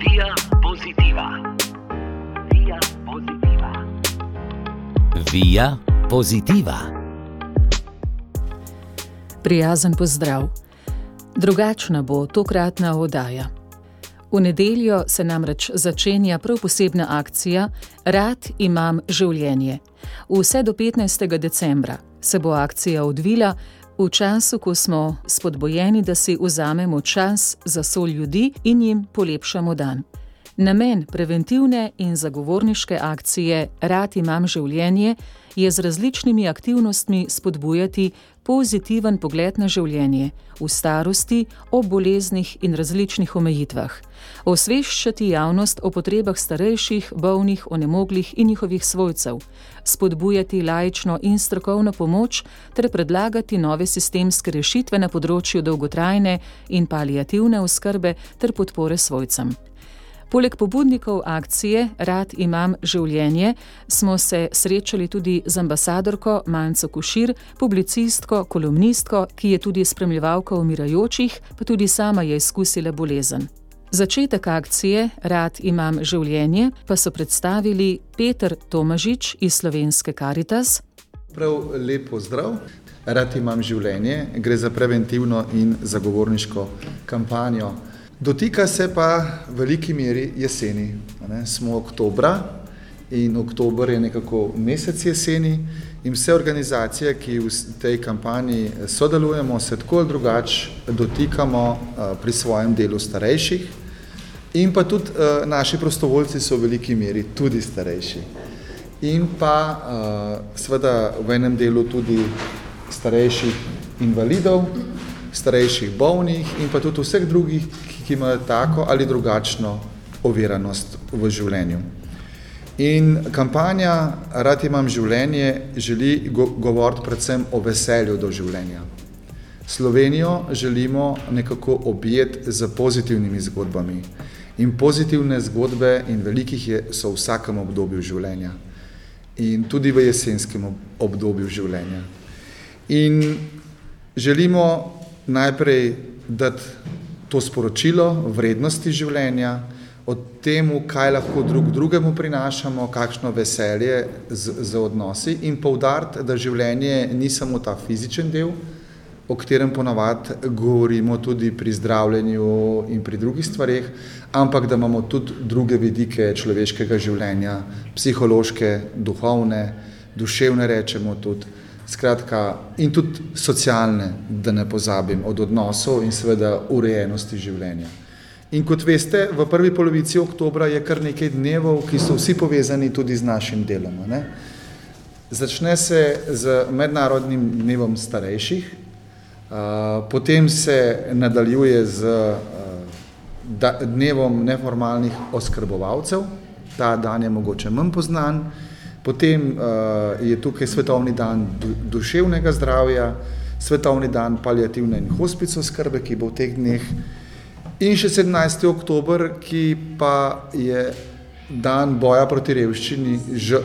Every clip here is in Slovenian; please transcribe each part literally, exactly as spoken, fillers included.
Via Positiva. Via Positiva. Via Positiva. Prijazen pozdrav. Drugačna bo tokratna oddaja. V nedeljo se namreč začenja prav posebna akcija Rad imam življenje. Vse do petnajstega decembra se bo akcija odvila v času, ko smo spodbojeni, da si vzamemo čas za soljudi in jim polepšamo dan. Namen preventivne in zagovorniške akcije Rad imam življenje je z različnimi aktivnostmi spodbujati pozitiven pogled na življenje v starosti, ob boleznih in različnih omejitvah, osveščati javnost o potrebah starejših, bolnih, onemoglih in njihovih svojcev, spodbujati laično in strokovno pomoč ter predlagati nove sistemske rešitve na področju dolgotrajne in paliativne oskrbe ter podpore svojcem. Poleg pobudnikov akcije Rad imam življenje smo se srečali tudi z ambasadorko Manco Košir, publicistko, kolumnistko, ki je tudi spremljevalka umirajočih, pa tudi sama je izkusila bolezen. Začetek akcije Rad imam življenje pa so predstavili Peter Tomažič iz Slovenske Karitas. Prav lep pozdrav. Rad imam življenje, gre za preventivno in zagovorniško kampanjo. Dotika se pa v veliki meri jeseni. Ne? Smo oktobra in oktober je nekako mesec jeseni in vse organizacije, ki v tej kampanji sodelujemo, se tako ali drugače dotikamo pri svojem delu starejših in pa tudi naši prostovoljci so v veliki meri tudi starejši. In pa seveda v enem delu tudi starejših invalidov, starejših bolnih in pa tudi vseh drugih, ki imajo tako ali drugačno oviranost v življenju. In kampanja Rad imam življenje želi go- govoriti predvsem o veselju do življenja. Slovenijo želimo nekako objeti z pozitivnimi zgodbami. In pozitivne zgodbe in velikih je, so v vsakem obdobju življenja. In tudi v jesenskem obdobju življenja. In želimo najprej dati to sporočilo vrednosti življenja, o temu, kaj lahko drug drugemu prinašamo, kakšno veselje z, z odnosi in poudariti, da življenje ni samo ta fizičen del, o katerem ponavadi govorimo tudi pri zdravljenju in pri drugih stvareh, ampak da imamo tudi druge vidike človeškega življenja, psihološke, duhovne, duševne rečemo tudi, skratka, in tudi socialne, da ne pozabim, od odnosov in seveda urejenosti življenja. In kot veste, v prvi polovici oktobra je kar nekaj dnevov, ki so vsi povezani tudi z našim delom. Ne? Začne se z mednarodnim dnevom starejših, uh, potem se nadaljuje z uh, da, dnevom neformalnih oskrbovalcev, ta dan je mogoče manj poznan. Potem uh, je tukaj svetovni dan du- duševnega zdravja, svetovni dan paliativne in hospic oskrbe, ki bo v teh dneh, in še sedemnajsti oktober, ki pa je dan boja proti revščini. Žal,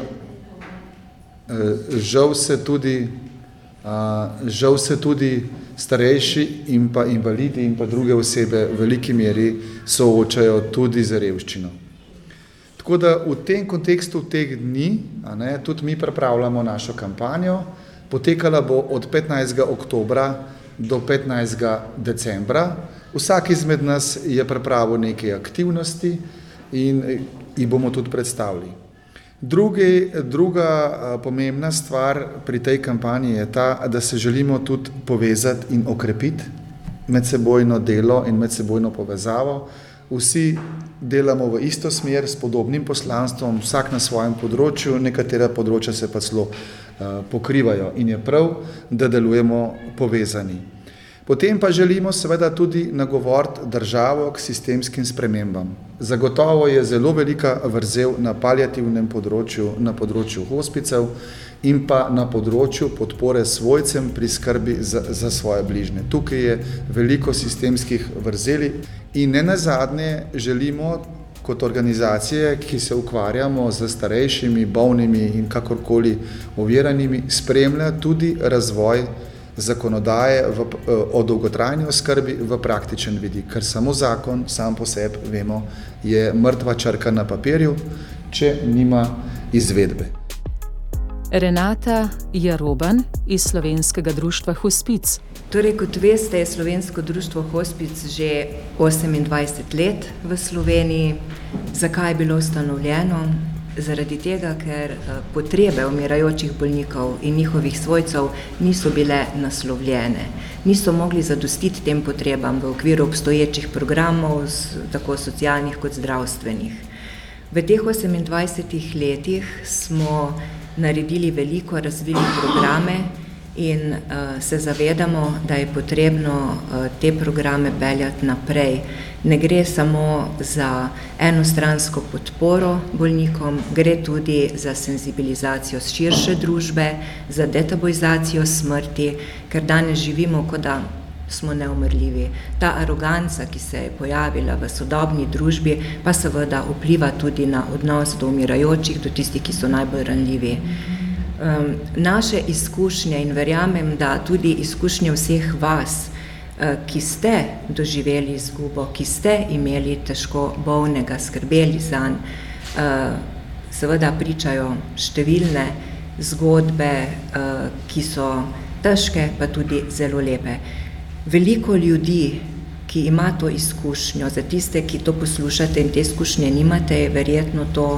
uh, žal se tudi, uh, žal se tudi starejši in pa invalidi in pa druge osebe v veliki meri soočajo tudi z revščino. Tako da v tem kontekstu teh dni, a ne, tudi mi pripravljamo našo kampanjo, potekala bo od petnajstega oktobra do petnajstega decembra. Vsak izmed nas je pripravil neke aktivnosti in jih bomo tudi predstavili. Drugi, druga pomembna stvar pri tej kampanji je ta, da se želimo tudi povezati in okrepiti medsebojno delo in medsebojno povezavo. Vsi delamo v isto smer s podobnim poslanstvom, vsak na svojem področju, nekatera področja se pa celo uh, pokrivajo in je prav, da delujemo povezani. Potem pa želimo seveda tudi nagovoriti državo k sistemskim spremembam. Zagotovo je zelo velika vrzel na paliativnem področju, na področju hospicev in pa na področju podpore svojcem pri skrbi za, za svoje bližnje. Tukaj je veliko sistemskih vrzeli in ne nazadnje želimo kot organizacije, ki se ukvarjamo z starejšimi, bolnimi in kakorkoli oviranimi, spremlja tudi razvoj zakonodaje v, o dolgotrajni oskrbi v praktičen vidik, ker samo zakon sam po sebi, vemo, je mrtva črka na papirju, če nima izvedbe. Renata Jaroban iz Slovenskega društva Hospic. Torej, kot veste, je Slovensko društvo Hospic že osemindvajset let v Sloveniji. Zakaj je bilo ustanovljeno? Zaradi tega, ker potrebe umirajočih bolnikov in njihovih svojcev niso bile naslovljene. Niso mogli zadostiti tem potrebam v okviru obstoječih programov, tako socialnih kot zdravstvenih. V teh osemindvajsetih letih smo naredili veliko, razvili programe in uh, se zavedamo, da je potrebno uh, te programe peljati naprej. Ne gre samo za enostransko podporo bolnikom, gre tudi za senzibilizacijo širše družbe, za detabuizacijo smrti, ker danes živimo, kot da smo neumrljivi. Ta aroganca, ki se je pojavila v sodobni družbi, pa seveda vpliva tudi na odnos do umirajočih, do tistih, ki so najbolj ranljivi. Um, naše izkušnje in verjamem, da tudi izkušnje vseh vas, uh, ki ste doživeli izgubo, ki ste imeli težko bolnega, skrbeli zanj, uh, seveda pričajo številne zgodbe, uh, ki so težke, pa tudi zelo lepe. Veliko ljudi, ki ima to izkušnjo, za tiste, ki to poslušate in te izkušnje nimate, je verjetno to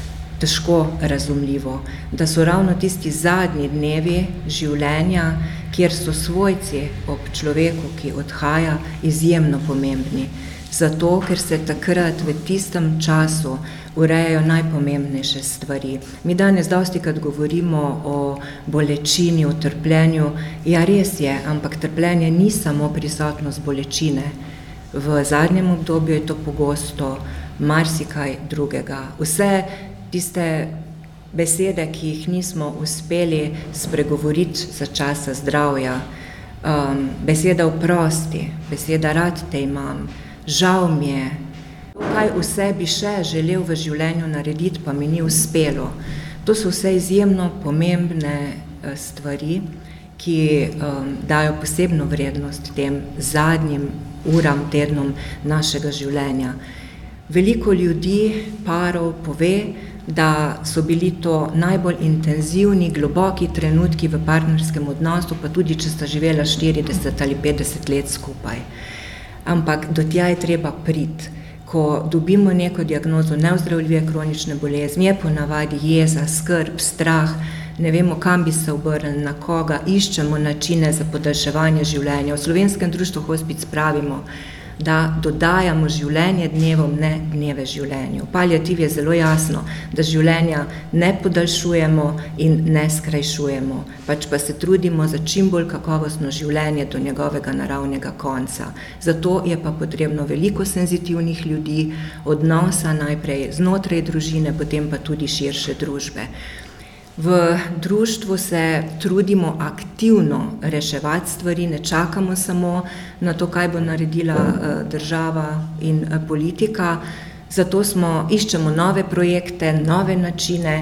težko razumljivo, da so ravno tisti zadnji dnevi življenja, kjer so svojci ob človeku, ki odhaja, izjemno pomembni. Zato, ker se takrat v tistem času urejajo najpomembnejše stvari. Mi danes dostikrat govorimo o bolečini, o trpljenju. Ja, res je, ampak trpljenje ni samo prisotnost bolečine. V zadnjem obdobju je to pogosto marsikaj drugega. Vse tiste besede, ki jih nismo uspeli spregovoriti za časa zdravja, um, beseda oprosti, beseda rad te imam, žal mi je, kaj vse bi še želel v življenju narediti, pa mi ni uspelo. To so vse izjemno pomembne stvari, ki um, dajo posebno vrednost tem zadnjim uram, tednom našega življenja. Veliko ljudi, parov pove, da so bili to najbolj intenzivni, globoki trenutki v partnerskem odnosu, pa tudi, če sta živela štirideset ali petdeset let skupaj. Ampak do tja je treba priti. Ko dobimo neko diagnozo neozdravljive kronične bolezni, je ponavadi jeza, skrb, strah, ne vemo, kam bi se obrnili, na koga, iščemo načine za podaljševanje življenja. V Slovenskem društvu Hospic pravimo, da dodajamo življenje dnevom, ne dneve življenju. V paliativi je zelo jasno, da življenja ne podaljšujemo in ne skrajšujemo, pač pa se trudimo za čim bolj kakovostno življenje do njegovega naravnega konca. Zato je pa potrebno veliko senzitivnih ljudi, odnosa najprej znotraj družine, potem pa tudi širše družbe. V društvu se trudimo aktivno reševati stvari, ne čakamo samo na to, kaj bo naredila država in politika. Zato smo, iščemo nove projekte, nove načine,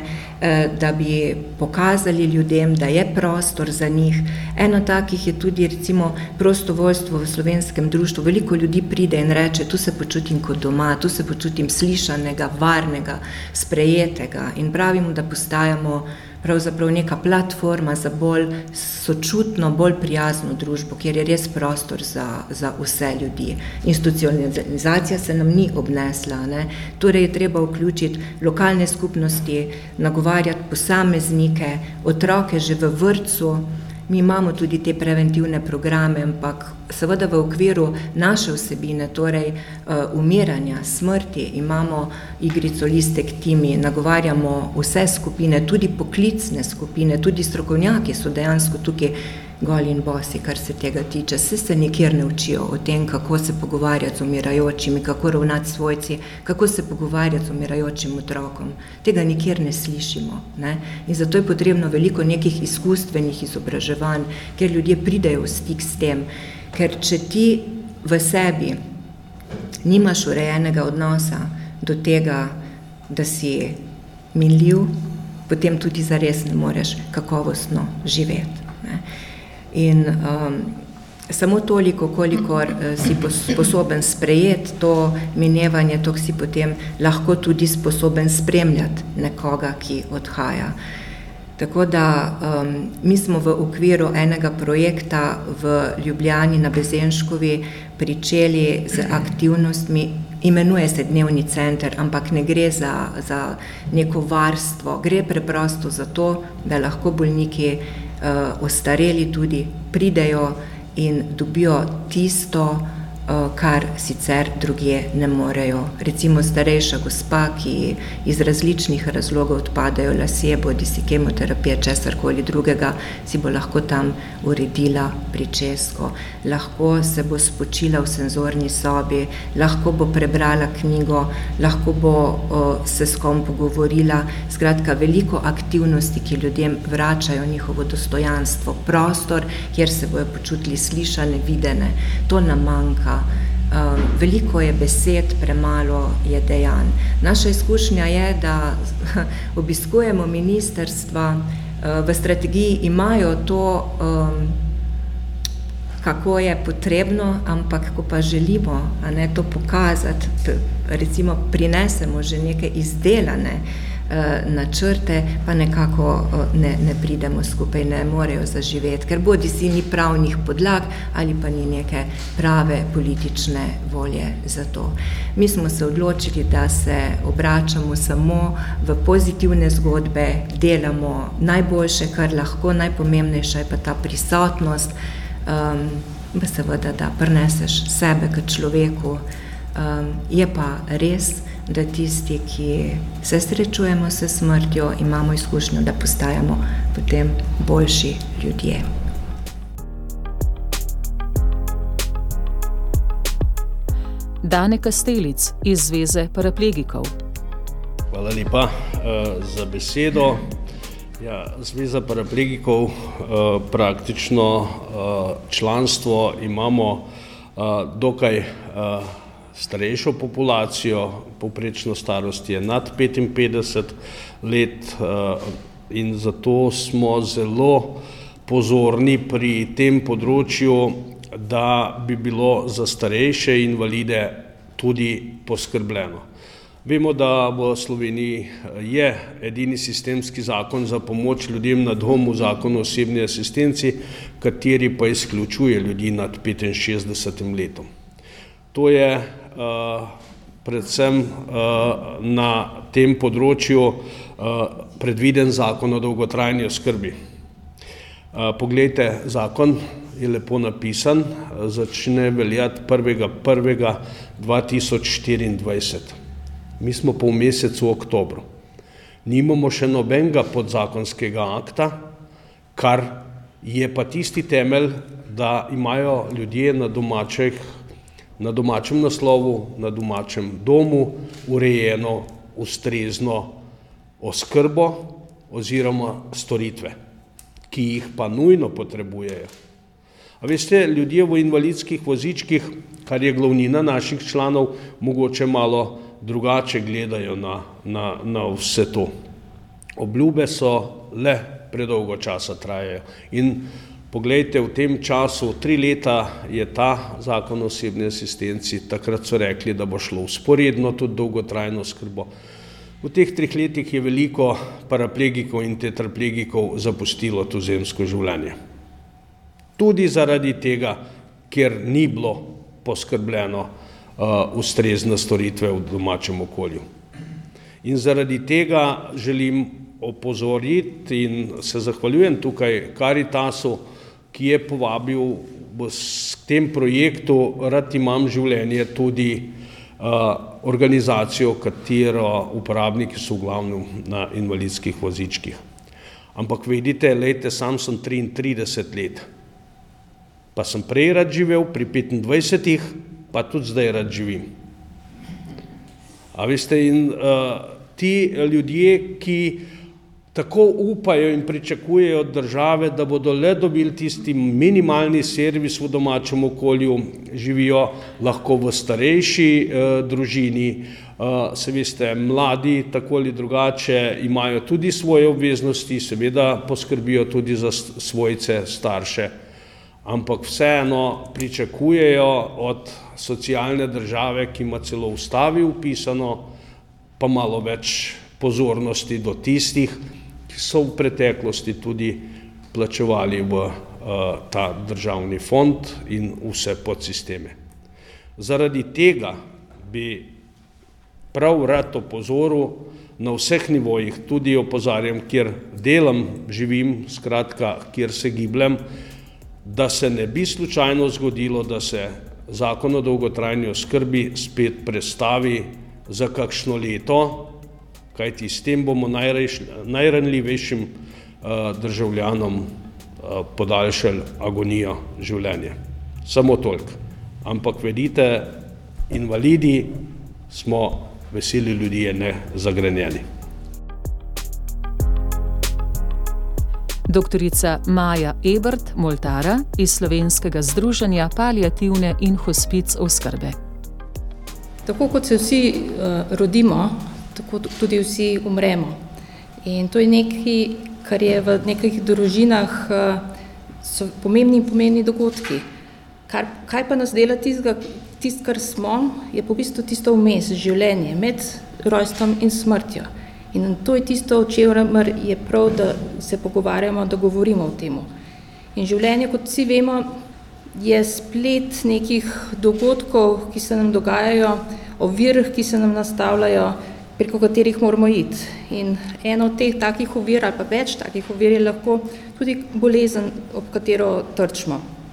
da bi pokazali ljudem, da je prostor za njih. Eno takih je tudi recimo prostovoljstvo v Slovenskem društvu. Veliko ljudi pride in reče, tu se počutim kot doma, tu se počutim slišanega, varnega, sprejetega in pravimo, da postajamo pravzaprav neka platforma za bolj sočutno, bolj prijazno družbo, kjer je res prostor za, za vse ljudi. Institucionalizacija se nam ni obnesla, ne? Torej je treba vključiti lokalne skupnosti, nagovarjati posameznike, otroke že v vrtcu. Mi imamo tudi te preventivne programe, ampak seveda v okviru naše vsebine, torej uh, umiranja, smrti, imamo igrico Listek Timi, nagovarjamo vse skupine, tudi poklicne skupine, tudi strokovnjaki so dejansko tukaj goli in bosi, kar se tega tiče. Vse se nikjer ne učijo o tem, kako se pogovarjati z umirajočimi, kako ravnati svojci, kako se pogovarjati z umirajočim otrokom. Tega nikjer ne slišimo, ne? In zato je potrebno veliko nekih izkustvenih izobraževanj, ker ljudje pridejo v stik s tem. Ker če ti v sebi nimaš urejenega odnosa do tega, da si minljiv, potem tudi zares ne moreš kakovostno živeti, ne? In um, samo toliko, kolikor si sposoben sprejeti to minevanje, toliko si potem lahko tudi sposoben spremljati nekoga, ki odhaja. Tako da um, mi smo v okviru enega projekta v Ljubljani na Bezenškovi pričeli z aktivnostmi, imenuje se dnevni center, ampak ne gre za, za neko varstvo, gre preprosto za to, da lahko bolniki uh, ostareli tudi pridejo in dobijo tisto, kar sicer drugje ne morejo. Recimo starejša gospa, ki iz različnih razlogov odpadajo lasje, bodi si kemoterapija, česarkoli drugega, si bo lahko tam uredila pričesko. Lahko se bo spočila v senzorni sobi, lahko bo prebrala knjigo, lahko bo o, se s kom pogovorila. Skratka, veliko aktivnosti, ki ljudem vračajo njihovo dostojanstvo, prostor, kjer se bojo počutili slišane, videne. To nam manjka. Um, veliko je besed, premalo je dejanj. Naša izkušnja je, da obiskujemo ministrstva, uh, v strategiji imajo to, um, kako je potrebno, ampak ko pa želimo a ne, to pokazati, recimo prinesemo že neke izdelane načrte, pa nekako ne, ne pridemo skupaj, ne morejo zaživeti, ker bodi si ni pravnih podlag ali pa ni neke prave politične volje za to. Mi smo se odločili, da se obračamo samo v pozitivne zgodbe, delamo najboljše, kar lahko, najpomembnejša je pa ta prisotnost, um, pa seveda, da prineseš sebe k človeku. Um, je pa res, da tisti, ki se srečujemo s smrtjo, imamo izkušnjo, da postajamo potem boljši ljudje. Dane Kastelic iz Zveze paraplegikov. Hvala lepa uh, za besedo. Ja, Zveza paraplegikov, uh, praktično uh, članstvo imamo uh, dokaj uh, starejšo populacijo, povprečno starost je nad petinpetdeset let in zato smo zelo pozorni pri tem področju, da bi bilo za starejše invalide tudi poskrbljeno. Vemo, da v Sloveniji je edini sistemski zakon za pomoč ljudem na domu, zakon o osebni asistenci, kateri pa izključuje ljudi nad petinšestdesetim letom. To je uh, predvsem uh, na tem področju uh, predviden zakon o dolgotrajni oskrbi. Uh, poglejte, zakon je lepo napisan, uh, začne veljati prvega prvega dva tisoč štiriindvajset. Mi smo pa v mesecu oktobru. Nimamo še nobenega podzakonskega akta, kar je pa tisti temelj, da imajo ljudje na domačih na domačem naslovu, na domačem domu urejeno, ustrezno oskrbo oziroma storitve, ki jih pa nujno potrebujejo. A veste, ljudje v invalidskih vozičkih, kar je glavnina naših članov, mogoče malo drugače gledajo na, na, na vse to. Obljube so le predolgo časa trajajo in poglejte, v tem času, tri leta je ta zakon o osebni asistenci, takrat so rekli, da bo šlo vzporedno tudi dolgotrajno oskrbo. V teh treh letih je veliko paraplegikov in tetraplegikov zapustilo to zemsko življenje. Tudi zaradi tega, ker ni bilo poskrbljeno uh, ustrezne storitve v domačem okolju. In zaradi tega želim opozoriti in se zahvaljujem tukaj Karitasu, ki je povabil v tem projektu Rad imam življenje tudi uh, organizacijo, katero uporabniki so v glavnem na invalidskih vozičkih. Ampak vedite, lejte, sam sem triintrideset let, pa sem prej rad živel, pri petindvajsetih, pa tudi zdaj rad živim. A veste, in uh, ti ljudje, ki tako upajo in pričakujejo od države, da bodo le dobili tisti minimalni servis v domačem okolju, živijo lahko v starejši eh, družini, eh, se veste, mladi tako ali drugače imajo tudi svoje obveznosti, seveda poskrbijo tudi za svojce, starše, ampak vseeno pričakujejo od socialne države, ki ima celo v ustavi vpisano, pa malo več pozornosti do tistih, ki so v preteklosti tudi plačevali v uh, ta državni fond in vse podsisteme. Zaradi tega bi prav rad opozoril na vseh nivojih, tudi opozarjam, kjer delam, živim, skratka, kjer se gibljem, da se ne bi slučajno zgodilo, da se zakon o dolgotrajni oskrbi spet prestavi za kakšno leto, kajti s tem bomo najrejš, najranljivejšim uh, državljanom uh, podaljšali agonijo življenja. Samo toliko. Ampak vedite, invalidi smo veseli ljudje, ne zagrenjeni. Doktorica Maja Ebert Moltara iz Slovenskega združenja paliativne in hospic oskrbe. Tako kot se vsi uh, rodimo, tako tudi vsi umremo. In to je nekaj, kar je v nekih družinah uh, so pomembni in pomembni dogodki. Kar, kaj pa nas dela tistega, tist, kar smo, je po bistvu tisto vmes, življenje med rojstvom in smrtjo. In to je tisto, o čemer je prav, da se pogovarjamo, da govorimo o temu. In življenje, kot vsi vemo, je splet nekih dogodkov, ki se nam dogajajo, ovir, ki se nam nastavljajo, preko katerih moramo iti. In eno od teh takih ovir, ali pa več takih ovir, je lahko tudi bolezen, ob katero trčimo.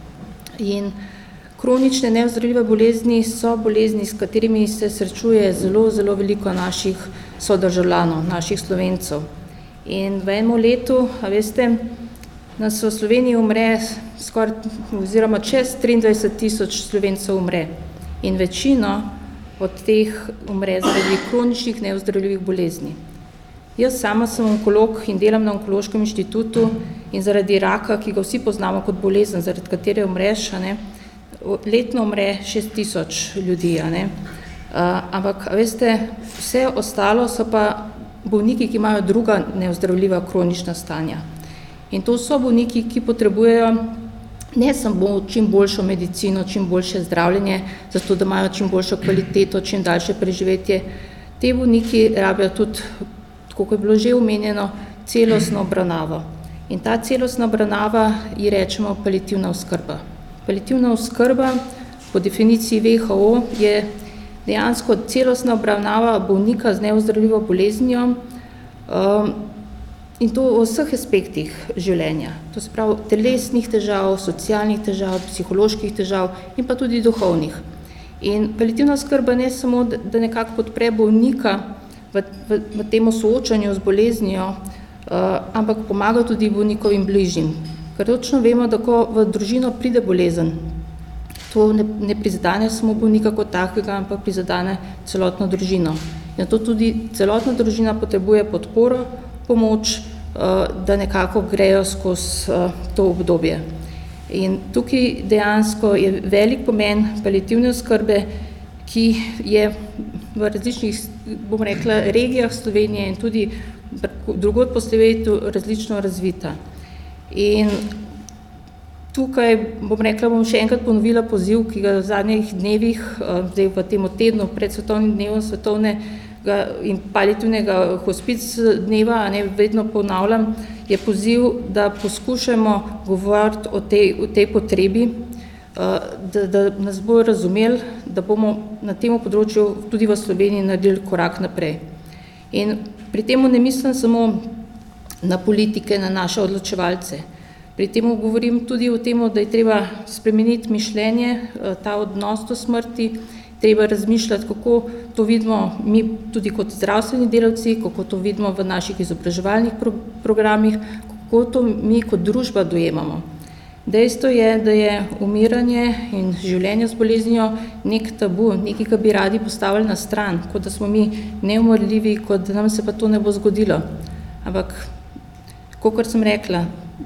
In kronične neozdravljive bolezni so bolezni, s katerimi se srečuje zelo, zelo veliko naših sodržavljanov, naših Slovencev. In v enem letu, a veste, nas v Sloveniji umre skoraj, oziroma čez triindvajset tisoč Slovencev umre. In večino od teh umre zaradi kroničnih neozdravljivih bolezni. Jaz sama sem onkolog in delam na Onkološkem inštitutu in zaradi raka, ki ga vsi poznamo kot bolezen, zaradi katere umreš, a ne, letno umre šest tisoč ljudi, a ne. Uh, ampak, veste, vse ostalo so pa bolniki, ki imajo druga neozdravljiva kronična stanja. In to so bolniki, ki potrebujejo ne samo čim boljšo medicino, čim boljše zdravljenje, zato da imajo čim boljšo kvaliteto, čim daljše preživetje. Te bolniki rabijo tudi, tako kot je bilo že omenjeno, celostno obravnavo. In ta celostna obravnava ji rečemo paliativna oskrba. Paliativna oskrba po definiciji V H O je dejansko celostna obravnava bolnika z neozdravljivo boleznijo um, in to v vseh aspektih življenja. To se pravi telesnih težav, socialnih težav, psiholoških težav in pa tudi duhovnih. In paliativna oskrba ne samo, da nekako podpre bolnika v, v, v temu soočanju z boleznijo, uh, ampak pomaga tudi bolnikovim bližnjim. Ker točno vemo, da ko v družino pride bolezen, to ne, ne prizadene samo bolnika kot takega, ampak prizadene celotno družino. In to tudi celotna družina potrebuje podporo, pomoč, da nekako grejo skozi to obdobje. In tukaj dejansko je velik pomen paliativne oskrbe, ki je v različnih, bom rekla, regijah Slovenije in tudi drugod po svetu različno razvita. In tukaj, bom rekla, bom še enkrat ponovila poziv, ki ga v zadnjih dnevih, zdaj v tem tednu pred svetovnim dnevom svetovnega in paliativnega hospic dneva, ne, vedno ponavljam, je poziv, da poskušamo govoriti o tej, o tej potrebi, da, da nas bo razumeli, da bomo na tem področju tudi v Sloveniji naredili korak naprej. In pri temu ne mislim samo na politike, na naše odločevalce. Pri tem govorim tudi o tem, da je treba spremeniti mišljenje, ta odnos do smrti, treba razmišljati, kako to vidimo mi tudi kot zdravstveni delavci, kako to vidimo v naših izobraževalnih pro programih, kako to mi kot družba dojemamo. Dejstvo je, da je umiranje in življenje z boleznijo nek tabu, nekaj, kar bi radi postavili na stran, kot da smo mi neumrljivi, kot da nam se pa to ne bo zgodilo. Ampak, kakor sem rekla,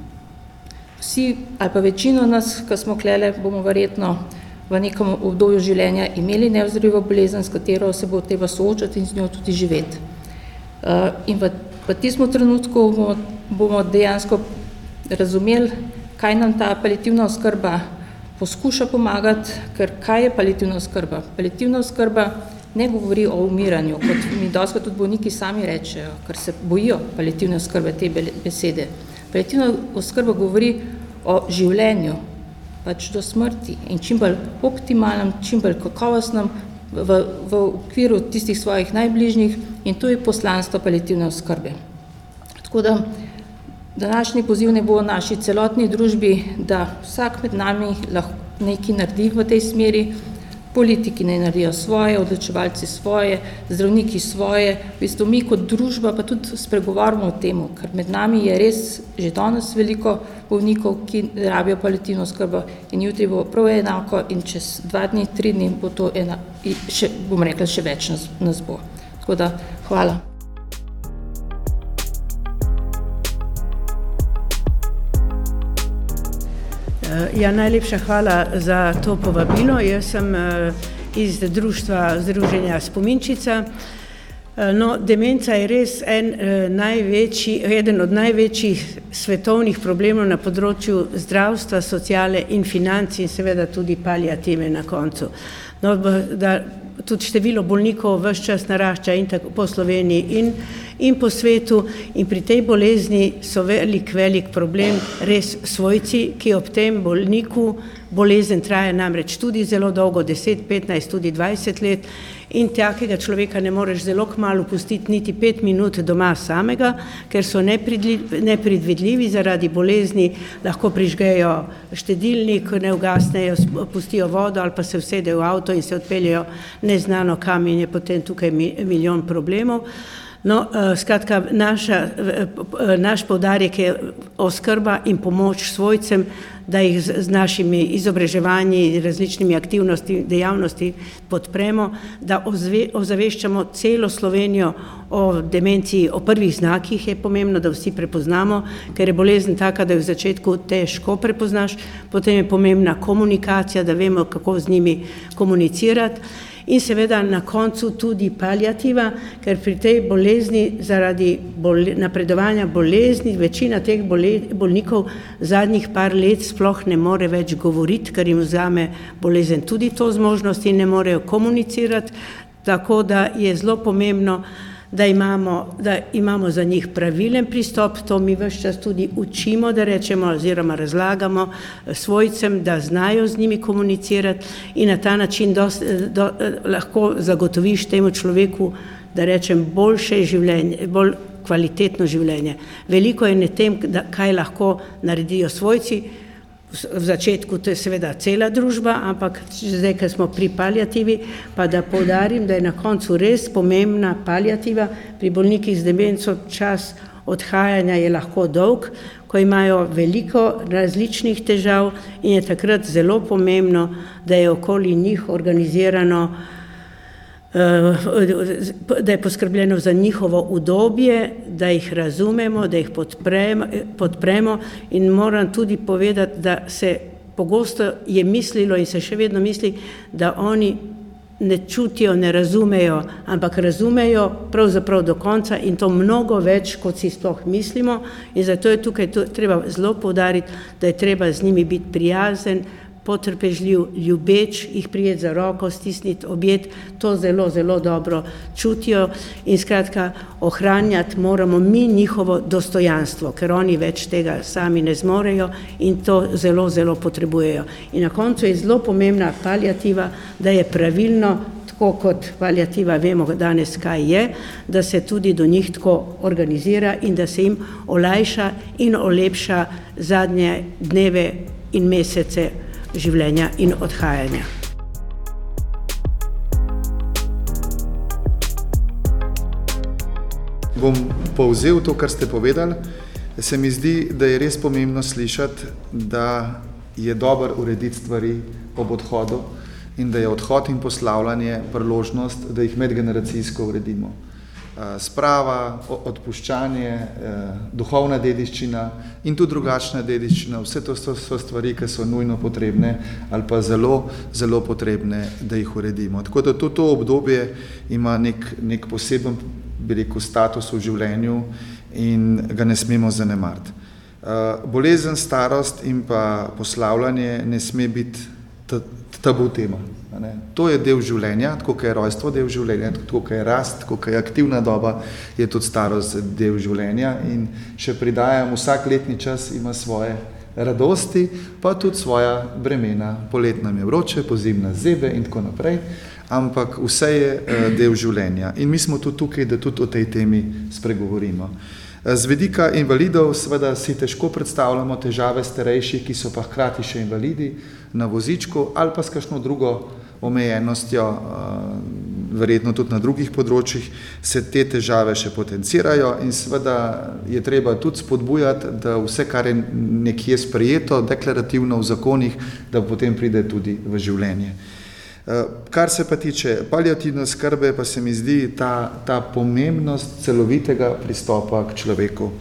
vsi ali pa večino nas, ki smo klele, bomo verjetno v nekem obdobju življenja imeli neozdravljivo bolezen, s katero se bo treba soočati in z njo tudi živeti. In v, v tistem trenutku bomo, bomo dejansko razumeli, kaj nam ta paliativna oskrba poskuša pomagati, ker kaj je paliativna oskrba? Paliativna oskrba ne govori o umiranju, kot mi dostikrat tudi bolniki sami rečejo, ker se bojijo paliativne oskrbe, te besede. Paliativna oskrba govori o življenju, pač do smrti in čim bolj optimalnem, čim bolj kakovostnem v, v okviru tistih svojih najbližnjih in to je poslanstvo paliativne oskrbe. Tako da današnji poziv ne bo naši celotni družbi, da vsak med nami lahko nekaj naredi v tej smeri, politiki ne naredijo svoje, odločevalci svoje, zdravniki svoje, v bistvu mi kot družba pa tudi spregovorimo o tem, ker med nami je res že danes veliko bolnikov, ki rabijo paliativno oskrbo in jutri bo prav enako in čez dva dni, tri dni bo to ena, še, bom rekla, še več nas, nas bo. Tako da, hvala. Ja, najlepša hvala za to povabilo. Jaz sem iz društva Združenja Spominčica. No, demenca je res en, največji, eden od največjih svetovnih problemov na področju zdravstva, sociale in financ in seveda tudi paliative na koncu. No, da tudi število bolnikov ves čas narašča in tako po Sloveniji in, in po svetu in pri tej bolezni so velik, velik problem res svojci, ki ob tem bolniku bolezen traja namreč tudi zelo dolgo, deset, petnajst, tudi dvajset let in takega človeka ne moreš zelo kmalu pustiti niti pet minut doma samega, ker so nepredvidljivi zaradi bolezni, lahko prižgejo štedilnik, ne ugasnejo, pustijo vodo ali pa se usedejo v avto in se odpeljejo neznano kam in je potem tukaj milijon problemov. No, skratka, naša, naš poudarek je oskrba in pomoč svojcem, da jih z našimi izobraževanji, različnimi aktivnosti, dejavnosti podpremo, da ozve, ozaveščamo celo Slovenijo o demenciji, o prvih znakih je pomembno, da vsi prepoznamo, ker je bolezen taka, da jo v začetku težko prepoznaš, potem je pomembna komunikacija, da vemo, kako z njimi komunicirati. In seveda na koncu tudi paliativa, ker pri tej bolezni zaradi bole, napredovanja bolezni večina teh bole, bolnikov zadnjih par let sploh ne more več govoriti, ker jim vzame bolezen tudi to zmožnost in ne morejo komunicirati, tako da je zelo pomembno, da imamo, da imamo za njih pravilen pristop, to mi ves čas tudi učimo, da rečemo oziroma razlagamo svojcem, da znajo z njimi komunicirati in na ta način dost, do, lahko zagotoviš temu človeku, da rečem, boljše življenje, bolj kvalitetno življenje. Veliko je ne tem, da, kaj lahko naredijo svojci. V začetku to je seveda cela družba, ampak zdaj, ko smo pri paliativi, pa da poudarim, da je na koncu res pomembna paliativa. Pri bolnikih z demenco čas odhajanja je lahko dolg, ko imajo veliko različnih težav in je takrat zelo pomembno, da je okoli njih organizirano, da je poskrbljeno za njihovo udobje, da jih razumemo, da jih podpremo, podpremo in moram tudi povedati, da se pogosto je mislilo in se še vedno misli, da oni ne čutijo, ne razumejo, ampak razumejo pravzaprav do konca in to mnogo več, kot si sploh mislimo in zato je tukaj to, treba zelo poudariti, da je treba z njimi biti prijazen, potrpežljiv, ljubeč, jih prijeti za roko, stisniti, objeti, to zelo, zelo dobro čutijo in skratka ohranjati moramo mi njihovo dostojanstvo, ker oni več tega sami ne zmorejo in to zelo, zelo potrebujejo. In na koncu je zelo pomembna paliativa, da je pravilno, tako kot paliativa vemo danes, kaj je, da se tudi do njih tako organizira in da se jim olajša in olepša zadnje dneve in mesece življenja in odhajanja. Bom povzel to, kar ste povedali. Se mi zdi, da je res pomembno slišati, da je dobro urediti stvari ob odhodu in da je odhod in poslavljanje priložnost, da jih medgeneracijsko uredimo. Sprava, odpuščanje, duhovna dediščina in tudi drugačna dediščina, vse to so stvari, ki so nujno potrebne ali pa zelo, zelo potrebne, da jih uredimo. Tako da to, to obdobje ima nek, nek poseben, bi rekel, status v življenju in ga ne smemo zanemariti. Bolezen, starost in pa poslavljanje ne sme biti tabu tema. Ne. To je del življenja, tako kot je rojstvo del življenja, tako kot je rast, tako kot je aktivna doba, je tudi starost del življenja in še pridajam, vsak letni čas ima svoje radosti, pa tudi svoja bremena. Polet nam je vroče, pozimna zebe in tako naprej, ampak vse je del življenja. In mi smo tudi tukaj, da tudi o tej temi spregovorimo. Z vidika invalidov seveda si težko predstavljamo težave starejših, ki so pa hkrati še invalidi na vozičku ali pa s kakšno drugo omejenostjo, verjetno tudi na drugih področjih, se te težave še potencirajo in seveda je treba tudi spodbujati, da vse, kar je nekje sprejeto, deklarativno v zakonih, da potem pride tudi v življenje. Kar se pa tiče paliativne oskrbe, pa se mi zdi ta, ta pomembnost celovitega pristopa k človeku.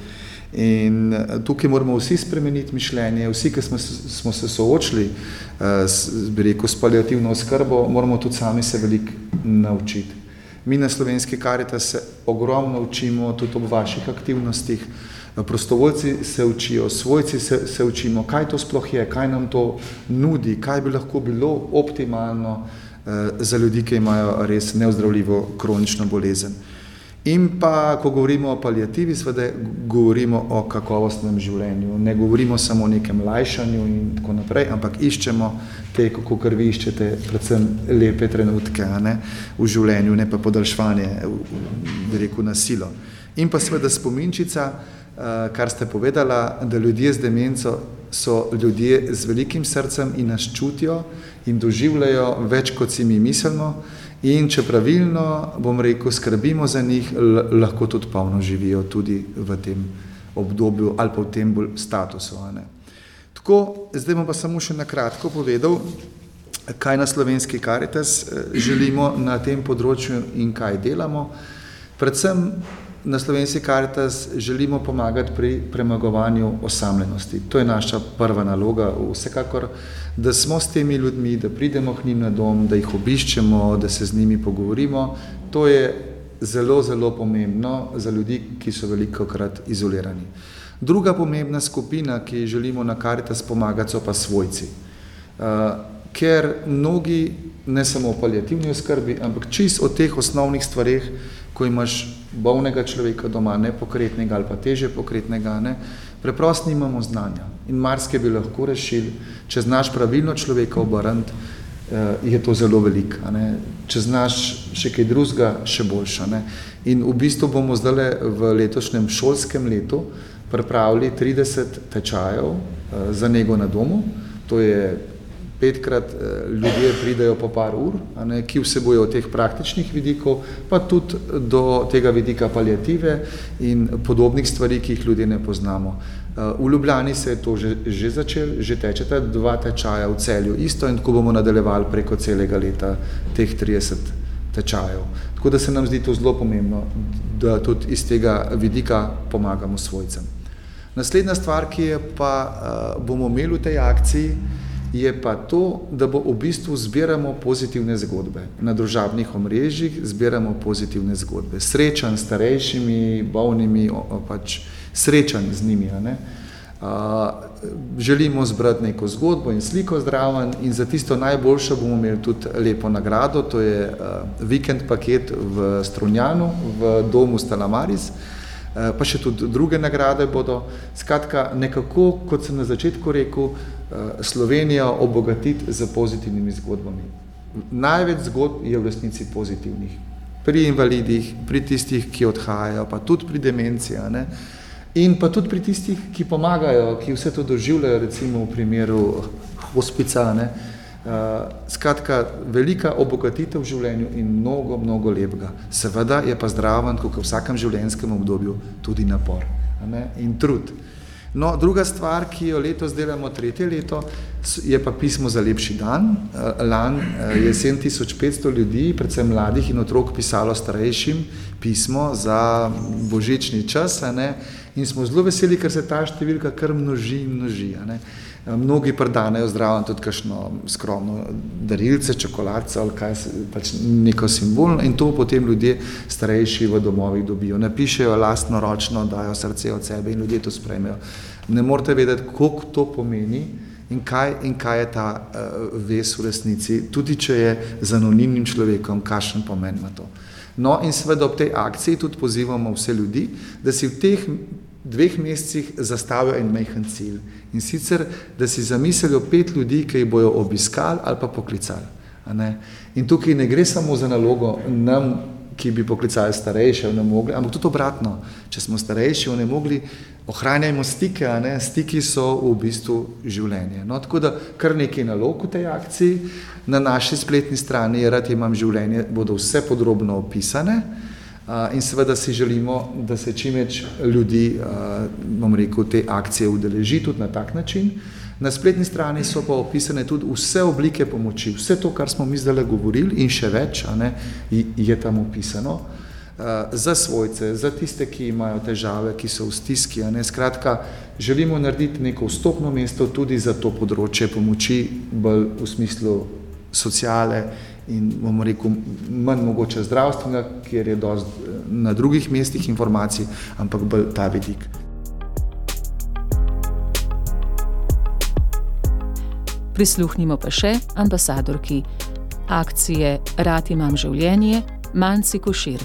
In tukaj moramo vsi spremeniti mišljenje, vsi, ki smo, smo se soočili s, bi rekel, s paliativno oskrbo, moramo tudi sami se veliko naučiti. Mi na Slovenski Karitas se ogromno učimo, tudi ob vaših aktivnostih. Prostovoljci se učijo, svojci se, se učimo, kaj to sploh je, kaj nam to nudi, kaj bi lahko bilo optimalno eh, za ljudi, ki imajo res neozdravljivo kronično bolezen. In pa, ko govorimo o paliativi, seveda govorimo o kakovostnem življenju. Ne govorimo samo o nekem lajšanju in tako naprej, ampak iščemo te, kako kar vi iščete, predvsem lepe trenutke, a ne, v življenju, ne pa podaljševanje, bi rekel, na silo. In pa seveda spominčica, kar ste povedala, da ljudje z demenco so ljudje z velikim srcem in nas čutijo in doživljajo več, kot si mi mislimo, in če pravilno, bom rekel, skrbimo za njih, lahko tudi polno živijo tudi v tem obdobju ali pa v tem bolj statusu. Ne. Tako, zdaj bom pa samo še na kratko povedal, kaj na Slovenski Karitas želimo na tem področju in kaj delamo. Predvsem na Slovenski Karitas želimo pomagati pri premagovanju osamljenosti. To je naša prva naloga, vsekakor, da smo s temi ljudmi, da pridemo k njim na dom, da jih obiščemo, da se z njimi pogovorimo. To je zelo, zelo pomembno za ljudi, ki so velikokrat izolirani. Druga pomembna skupina, ki želimo na Karitas pomagati, so pa svojci. Uh, ker mnogi, ne samo v paliativni oskrbi, ampak čist o teh osnovnih stvareh, ko imaš bolnega človeka doma, nepokretnega ali pa teže pokretnega, ne, preprosto nimamo znanja. In marsikaj bi lahko rešili, če znaš pravilno človeka obrniti, je to zelo veliko. Če znaš še kaj drugega, še boljša. Ne. In v bistvu bomo zdaj v letošnjem šolskem letu pripravili trideset tečajev za nego na domu. To je petkrat ljudje pridejo po par ur, a ne, ki vsebujejo teh praktičnih vidikov, pa tudi do tega vidika paliative in podobnih stvari, ki jih ljudje ne poznamo. V Ljubljani se je to že, že začelo, že tečeta dva tečaja, v Celju isto in tako bomo nadaljevali preko celega leta teh trideset tečajev. Tako da se nam zdi to zelo pomembno, da tudi iz tega vidika pomagamo svojcem. Naslednja stvar, ki je pa bomo imeli v tej akciji, je pa to, da bo v bistvu zbiramo pozitivne zgodbe. Na družabnih omrežjih zbiramo pozitivne zgodbe. Srečanj s starejšimi, bolnimi, pač srečanj z njimi. Ne? Uh, želimo zbrati neko zgodbo in sliko zdraven in za tisto najboljšo bomo imeli tudi lepo nagrado, to je uh, vikend paket v Strunjanu, v domu Stella Maris. Pa še tudi druge nagrade bodo. Skratka, nekako, kot sem na začetku rekel, Slovenijo obogatiti z pozitivnimi zgodbami. Največ zgodb je v resnici pozitivnih. Pri invalidih, pri tistih, ki odhajajo, pa tudi pri demenciji, ne? In pa tudi pri tistih, ki pomagajo, ki vse to doživljajo, recimo v primeru hospica, ne? Uh, skratka, velika obogatitev v življenju in mnogo, mnogo lepega. Seveda je pa zdraven, kot v vsakem življenjskem obdobju, tudi napor, ne? In trud. No, druga stvar, ki jo letos delamo tretje leto, je pa pismo za lepši dan. Uh, lan uh, je sedem tisoč petsto ljudi, predvsem mladih in otrok, pisalo starejšim pismo za božični čas, ne? In smo zelo veseli, ker se ta številka kar množi in množi, ne? Mnogi predanejo zdravo tudi kakšno skromno darilce, čokoladce ali kaj, pač neko simbolno in to potem ljudje starejši v domovih dobijo. Napišejo lastno ročno, dajo srce od sebe in ljudje to sprejmejo. ne morete vedeti, koliko to pomeni in kaj, in kaj je ta uh, vez v resnici, tudi če je z anonimnim človekom, kakšen pomen ima to. No in seveda ob tej akciji tudi pozivamo vse ljudi, da si v teh dveh mesecih zastavijo en majhen cilj. In sicer, da si zamislijo pet ljudi, ki jih bojo obiskali ali pa poklicali. A ne? In tukaj ne gre samo za nalogo nam, ki bi poklicali starejše, onemogli, ampak tudi obratno. Če smo starejši, onemogli, ohranjajmo stike, a ne? Stiki so v bistvu življenje. No, tako da kar nekaj nalog v tej akciji. Na naši spletni strani Rad imam življenje bodo vse podrobno opisane. Uh, in seveda si želimo, da se čim več ljudi, uh, bom rekel, te akcije udeleži tudi na tak način. Na spletni strani so pa opisane tudi vse oblike pomoči, vse to, kar smo mi zdaj govorili in še več, a ne, je tam opisano. Uh, za svojce, za tiste, ki imajo težave, ki so v stiski, a ne, skratka, želimo narediti neko vstopno mesto tudi za to področje pomoči, bolj v smislu sociale in, bomo rekel, manj mogoče zdravstvenega, kjer je dosti na drugih mestih informacij, ampak bolj ta vidik. Prisluhnimo pa še ambasadorki akcije Rad imam življenje, Manci Košir.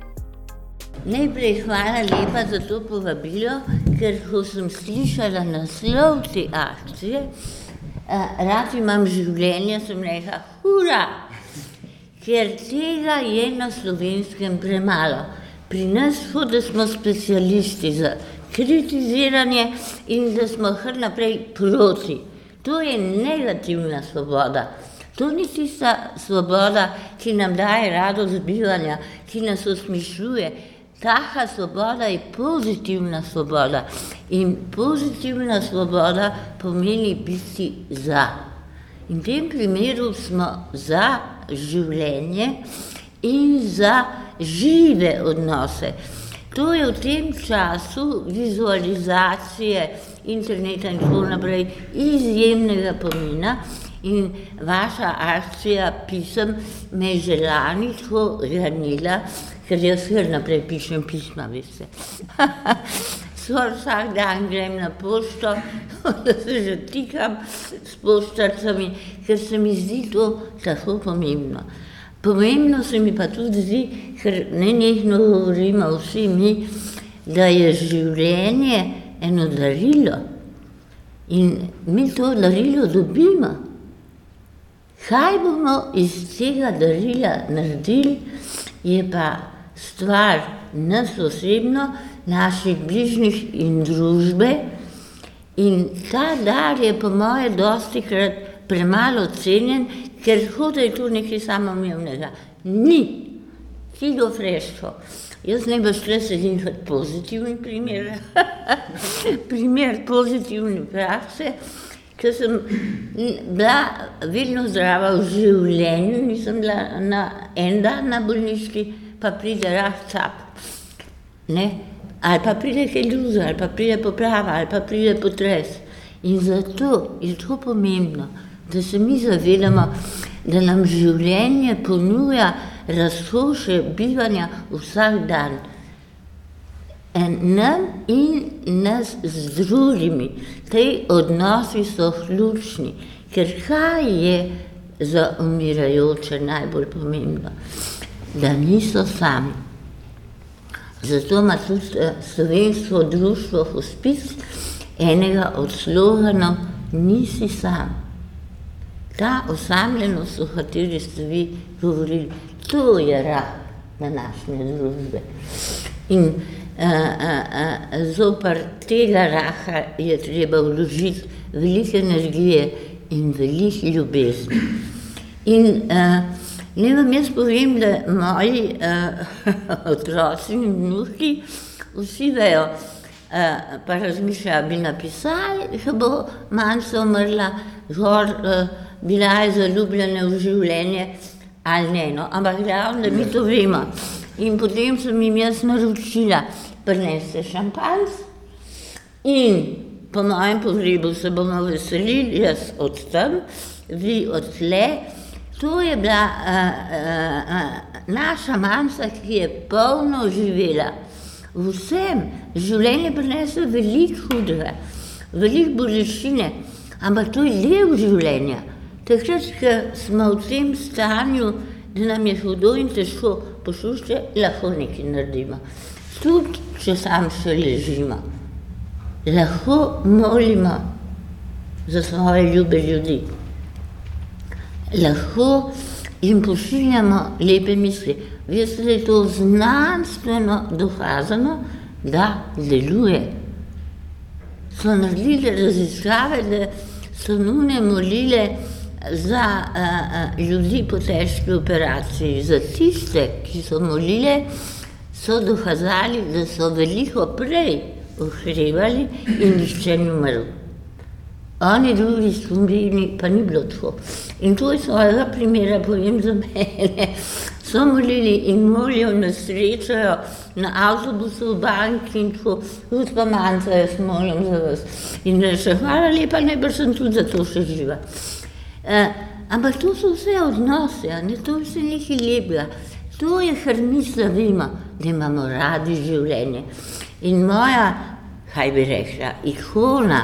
Najprej hvala lepa za to povabilo, ker ko sem slišala naslov te akcije, Rad imam življenje, sem rekla, hura, ker tega je na Slovenskem premalo. Pri nas kot da smo specialisti za kritiziranje in da smo kar naprej proti. To je negativna svoboda. To ni tista svoboda, ki nam daje radost bivanja, ki nas osmišljuje. Taka svoboda je pozitivna svoboda in pozitivna svoboda pomeni biti za. In v tem primeru smo za življenje in za žive odnose. To je v tem času vizualizacije interneta in tako naprej izjemnega pomena in vaša akcija pisem me je že lani tako ranila, ker jaz kar naprej pišem pisma, veste. Skoraj vsak dan grem na pošto, da se že tikam s poštarcami, ker se mi zdi to tako pomembno. Pomembno se mi pa tudi zdi, ker nenehno govorimo vsi mi, da je življenje eno darilo in mi to darilo dobimo. Kaj bomo iz tega darila naredili, je pa stvar nas osebno, naših bližnjih in družbe in ta dar je po moje dostikrat premalo cenjen, ker hoda je to nekaj samoumevnega. Ni. Figo freško. Jaz najbolj šle sedim kot pozitivni primer, primer pozitivne prakse, ker sem bila vedno zdrava v življenju, nisem bila na en dan na bolniški, pa pride rah cap, ne? Ali pa pride kaj drugega, ali pa pride poplava, ali pa pride potres. In zato je to pomembno, da se mi zavedamo, da nam življenje ponuja razkošje bivanja vsak dan. Nam in nas z drugimi. Tej odnosi so ključni, ker kaj je za umirajoče najbolj pomembno? Da niso sami. Zato ima tudi Slovensko društvo Hospic enega od sloganov Nisi sam. Ta osamljenost, o kateri ste vi govorili, to je rak današnje družbe. In a, a, a, zopr tega raka je treba vložiti veliko energije in veliko ljubezni. In a, ne vam jaz povem, da moji a, otroci in vnuki vsi vejo, a, pa razmišljajo, bi napisali, da bo Manca umrla, gor, a, bila je zaljubljena v življenje ali ne, no, ampak glavno, da mi to vemo. In potem sem jim jaz naročila, prineste šampanjec in po mojem pogrebu se bomo veselili, jaz od tam, vi od tle. To je bila a, a, a, naša Manca, ki je polno živela. Vsem življenje prinese veliko hudega. veliko bolečine, ampak to je del življenja. Takrat, ko smo v tem stanju, da nam je hudo in težko, poslušajte, lahko nekaj naredimo. Tudi, če sam še ležimo, lahko molimo za svoje ljube ljudi. Lahko jim pošiljamo lepe misli. Veste, da je to znanstveno dokazano, da deluje. So naredili raziskave, da so nune molile za a, a, ljudi po težki operaciji. Za tiste, ki so molile, so dokazali, da so veliko prej okrevali in nihče ni umrl. Oni drugi skupini pa ni bilo tako. In to je svojega primera, povem za mene. So molili in molijo, nasrečajo na avtobusu, v banki in tako, tudi pa manjca, jaz molim za vas. In reče, hvala lepa, najbrž sem tudi za to še živa. E, ampak to so vse odnose, ne? To je vse nekaj lepega. To je, kar mi slavimo, da imamo radi življenje. In moja, kaj bi rekla, ikona,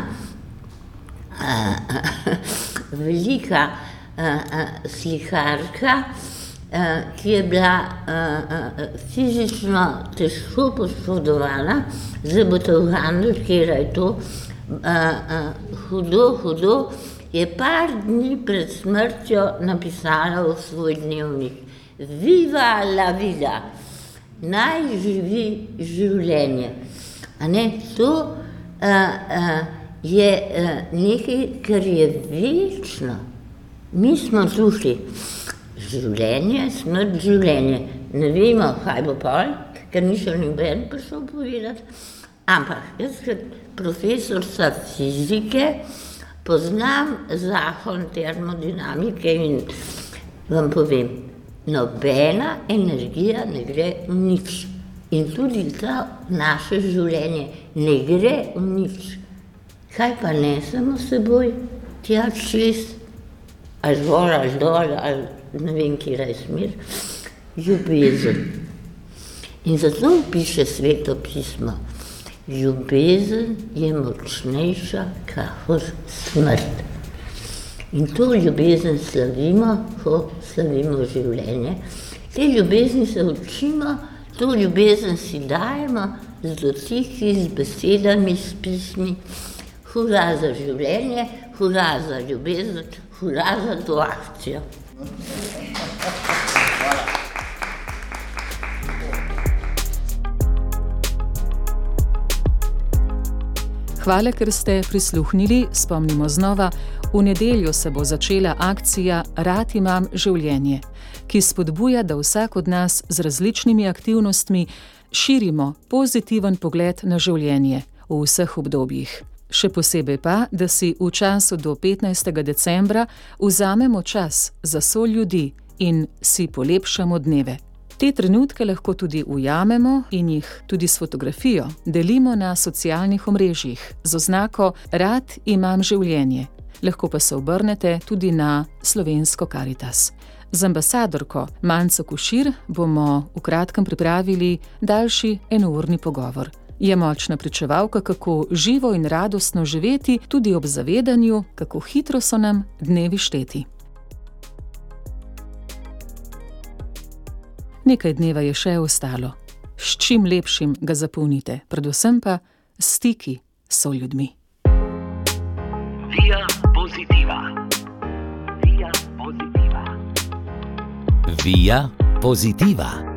a, a, velika a, a, slikarka, a, ki je bila a, a, fizično težko poškodovana, zdaj bo to v Handel, kjer je to, a, a, hudo, hudo, je par dni pred smrtjo napisala v svoj dnevnik. Viva la vida, naj živi življenje. A ne, to a, a, je a, nekaj, kar je večno. Mi smo tukaj. Življenje, smrt, življenje. Ne vemo, kaj bo pol, ker ni še noben prišel povedati. Ampak jaz kot profesorca fizike poznam zakon termodinamike in vam povem, nobena energija ne gre v nič. In tudi ta naše življenje ne gre v nič. Kaj pa nesemo s seboj, tja čez, ali gor, ali dol, ali ne vem, kje je smer, ljubezen. In zato piše Sveto pismo, ljubezen je močnejša kakor smrt. In to ljubezen slavimo, ko slavimo življenje. Te ljubezni se učimo, to ljubezen si dajemo z dotiki, z besedami, s pismi. Hurra za življenje, hurra za ljubezen, hurra za to akcijo. Hvala, ker ste prisluhnili. Spomnimo znova, v nedeljo se bo začela akcija Rad imam življenje, ki spodbuja, da vsak od nas z različnimi aktivnostmi širimo pozitiven pogled na življenje v vseh obdobjih. Še posebej pa, da si v času do petnajstega decembra vzamemo čas za soljudi in si polepšamo dneve. Te trenutke lahko tudi ujamemo in jih tudi s fotografijo delimo na socialnih omrežjih z oznako Rad imam življenje. Lahko pa se obrnete tudi na Slovensko Karitas. Z ambasadorko Manco Košir bomo v kratkem pripravili daljši enourni pogovor. Je močna pričevalka, kako živo in radostno živeti, tudi ob zavedanju, kako hitro so nam dnevi šteti. Nekaj dneva je še ostalo. S čim lepšim ga zapolnite, predvsem pa stiki s soljudmi. Via Positiva. Via Positiva. Via Positiva.